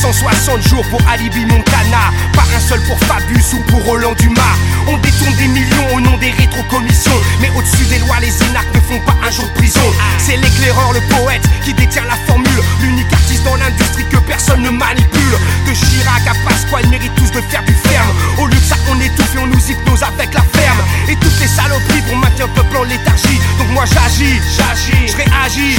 160 jours pour Alibi Montana, pas un seul pour Fabius ou pour Roland Dumas. On détourne des millions au nom des rétrocommissions, mais au-dessus des lois, les énarques ne font pas un jour de prison. C'est l'éclaireur, le poète, qui détient la formule, l'unique artiste dans l'industrie que personne ne manipule. De Chirac à Pasqua, ils méritent tous de faire du ferme. Au lieu de ça, on étouffe et on nous hypnose avec la ferme. Et toutes les saloperies pour maintenir le peuple en léthargie. Donc moi j'agis, je réagis,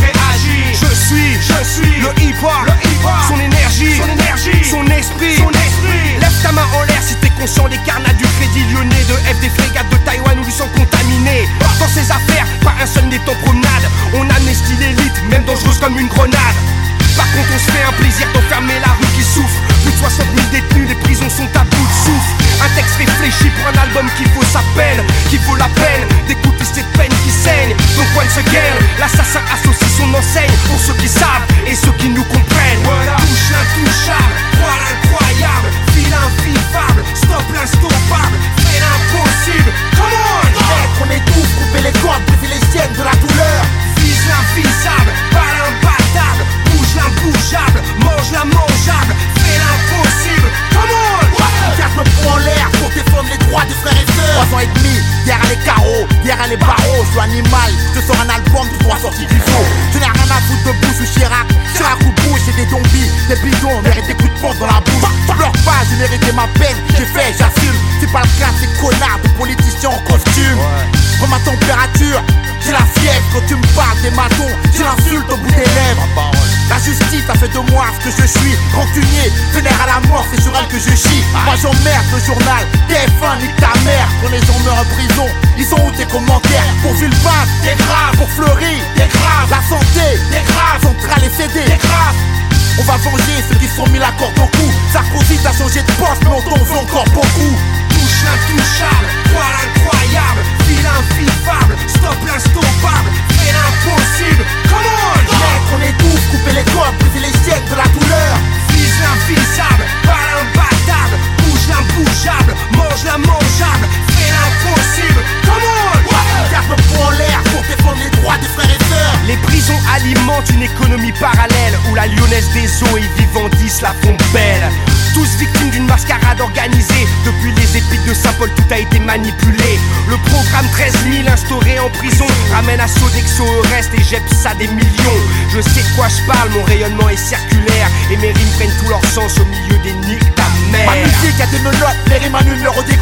je suis le hip-hop, son énergie, son esprit. Lève ta main en l'air si t'es conscient des carnats du Crédit Lyonnais, de F des frégates de Taïwan ou du sang contaminé. Dans ces affaires, pas un seul n'est en promenade. On amnestie l'élite, même dangereuse comme une grenade. Par contre on se fait un plaisir d'enfermer la rue qui souffre. Plus de 60 000 détenus, les prisons sont à bout de souffle. Un texte réfléchi pour un album qui vaut sa peine, qui vaut la peine d'écouter cette peine qui saigne. Donc once again, l'assassin associe son enseigne pour ceux qui savent et ceux qui nous comprennent. Voilà. Touche l'intouchable, crois l'incroyable, file invivable, stop l'instoppable, fais l'impossible. Come on! Mec, on étouffe, couper les cordes privilégiennes de la douleur. Vise l'invisable, pas l'imbattable, bouge l'imbougeable, mange l'immangeable, fais l'impossible. Come on! Garde le poing en l'air pour défendre les droits des frères et sœurs. 3 ans et demi, derrière les carreaux, derrière les barreaux. Je suis animal, je sors un album du droit sorti du faux. Je n'ai rien à foutre de Bush ou Chirac ou Bush, j'ai des zombies, des bidons, mérite des coups de pompe dans la bouche. Je pleure pas, j'ai mérité ma peine, j'ai fait, j'assume. C'est pas le cas de ces connards de politiciens en costume. Comme ma température, j'ai la fièvre. Quand tu me parles des matons, j'ai l'insulte au bout des lèvres. La justice a fait de moi ce que je suis, rancunier, vénère à la mort, c'est sur elle que je chie. Moi j'emmerde le journal, TF1 nique ta mère. Quand les gens meurent en prison, ils sont où tes commentaires? Pour Villepin, t'es grave. Pour Fleury, t'es grave. La santé, t'es grave. Centrale et CD, t'es grave. On va venger ceux qui sont mis la corde au cou. Sarkozy t'a changé de poste, mais on t'en veut encore beaucoup. Touche l'intouchable, crois l'incroyable, file invivable, stop l'instoppable, fais l'impossible. Come on! Mec, on étouffe, couper les cordes privilégiennes de la douleur. Vise l'invisable, pas l'imbattable, bouge l'imbougeable, mange l'immangeable, fais l'impossible. Come on! Garde le poing en l'air pour défendre les droits des frères et sœurs. Les prisons alimentent une économie parallèle où la lyonnaise des eaux et Vivendi la font belle. Tous victimes d'une mascarade organisée. Depuis les épiques de Saint-Paul, tout a été manipulé. Le programme 13 000 instauré en prison ramène à Sodexo, Eurest et Jepsa des millions. Je sais de quoi je parle, mon rayonnement est circulaire et mes rimes prennent tout leur sens au milieu des niques ta mère. Ma musique a des menottes, les rimes à numéro des